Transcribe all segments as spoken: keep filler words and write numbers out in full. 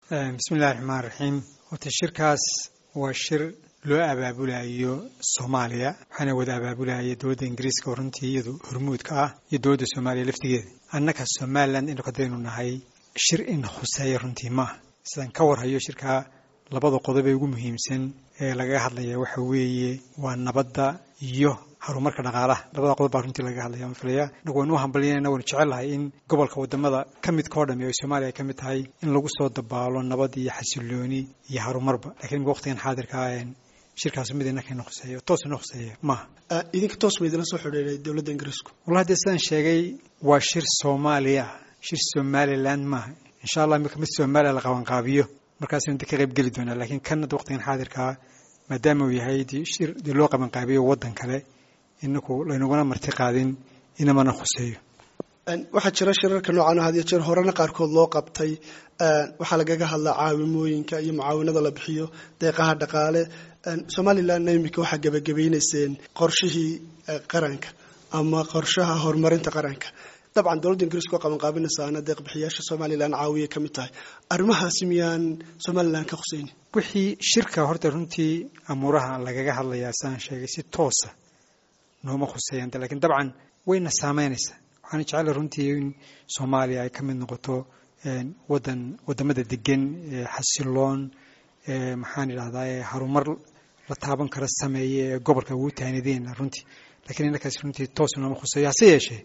بسم الله الرحمن الرحيم وتشيركاس وشر لو أبابولايو سوماليا حنا ودا أبابولايو دولة إنجليز كورنتي يدو هرمود كا يدولة سوماليا لفتجد أنك السومالان إنه قدرنا نهاي شر إن خسائر رنتي ما سلان كور هيو شركة لبض قضبة يقوم مهمسن لقى حد ليه وحوي والنبضة يو horumarka dhaqaalaha labada qodob baa runtii laga hadlayaa mafalaya nagu nu hambaliyayna waan jecelahay in gobolka wadamada kamid ka hodham ee Soomaaliya kamid tahay in lagu soo dabaalo nabad iyo xasilooni iyo horumarba laakiin waqtigan xaadirka ah shirkaas midna ka noqosayo toos noqosayo ma idinka toos weydina soo xidhiidhay dawladda Ingiriisku wallahi sidaan sheegay waa shir Soomaaliya shir Somaliland ma insha Allah mid Soomaaliya la qaban qaabiyo markaas inta ka qayb gali doona laakiin kan waqtigan xaadirka maadaama uu yahay shir loo qaban qaabiyo wadan kale إنكو لأنه مرتي قاعدين إنما نخسيه. واحد شرا شرا كانوا عنا هذه الشر هورنا قاركو الله قبتي وحلقة هلا عاوموين كأي معاونة ضل بحيو دقيقة دقالة سومالي لا نيمك واحد جب جبين السن قرشه قرنك أما قرشها هرمرين تقرنك طبعا دولة إنجليز قام قابلنا سنة دقيقة بحياش سومالي لان عاوية كمتاي أرمها سميان سومالي لان كخسين. وحي شركة هرترنتي أمورها لقى هلا يا سان شيء توسع. نوما خصيان لكن طبعا وين السامينس waxaan jecel runtii in Soomaaliya ay kamid noqoto wadan wadamada degan xasiloon maxaan ilaahay harumar la taaban kara sameeyay gobolka uu taanideen runtii laakiin inakaas runtii toos nooma khusaya yeeshee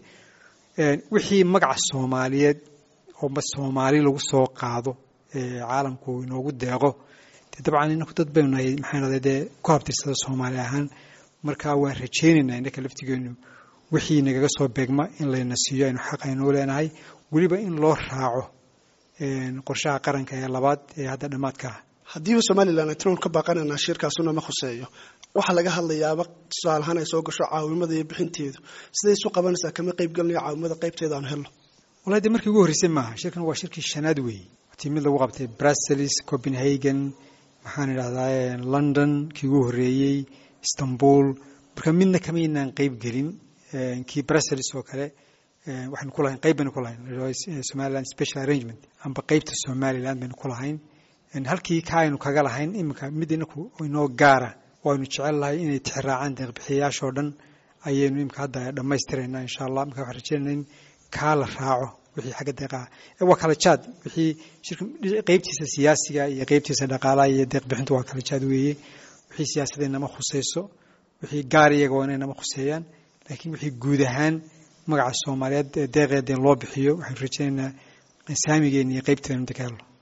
wixii magaca Soomaaliyeed oo ba Soomaali lagu soo qaado caalamku inoogu deeqo dabcan in dad badanay maxaan ilaahay ku habtirsada Soomaali ahaan marka waan rajaynaynaa in kala laftigeenu wixii naga soo beegma in la nasiyo in xaq aynu leenahay waliba in loo raaco een qorshaha qaranka ee labaad ee hadda dhamaadka hadii Soomaaliland ay toon ka baaqanayna shirkaasuna ma khuseeyo waxa laga hadlayaa su'aalahan ay soo gasho caawimada iyo bixinteedu siday isu qabanaysaa kama qayb galnay caawimada qaybteeda aan helno walaal markii ugu horeysay ma shirkan waa shirkii shanaad weey timid lagu qabtay Brussels Copenhagen maxaan ilaahay London kii ugu horeeyay Istanbul marka midna kama inaan qayb gelin kii Brussels oo kale waxaan ku lahayn qayb baan ku lahayn Somaliland special arrangement amba qaybta Somaliland baan ku lahayn in halkii ka aynu kaga lahayn imika midina ku inoo gaara waanu jecelahay inay tixraacaan deeqbixiyaasha dhan ayaynu imika hadda dhameystirayna insha Allah marka waxaan rajaynaynaa in ka la raaco wixii xagga deeqa ee waa kala jaad wixii shirka qaybtiisa siyaasiga iyo qaybtiisa dhaqaalaha iyo deeqbixintu waa kala jaad weeye wixii siyaasadeena ma khusayso wixii gaar iyaga waa inay ma khuseeyaan laakiin wixii guud ahaan magaca Soomaaliyeed deeqeedeen loo bixiyo waxaan rajaynaynaa saamigeena iyo qaybteena inta ka helo